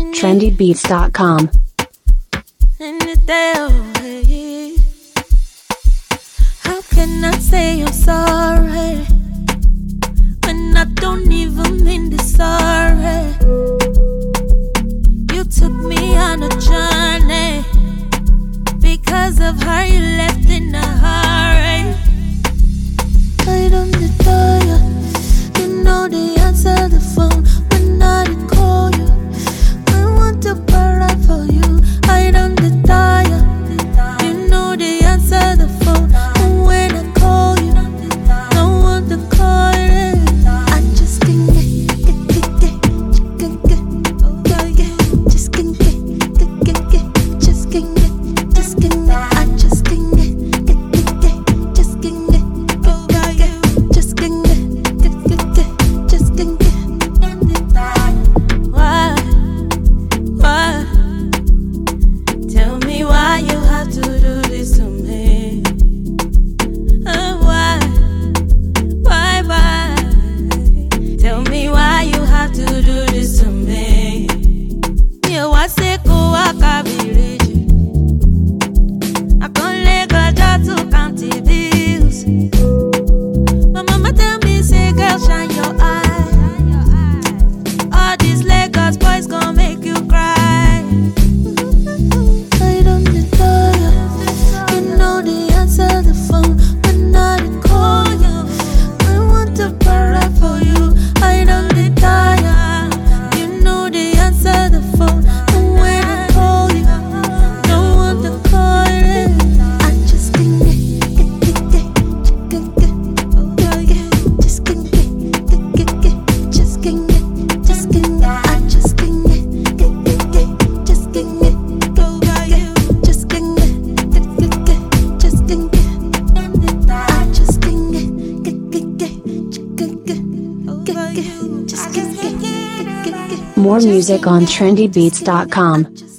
trendybeats.com. How can I say I'm sorry when I don't even mean to sorry? You took me on a journey because of how you left in a hurry. I don't tire, you know the answer to the phone when I call you. I want to pray for you. I don't tire, you know the answer to the phone when I call you. I want to call it. I just can't More music on trendybeats.com.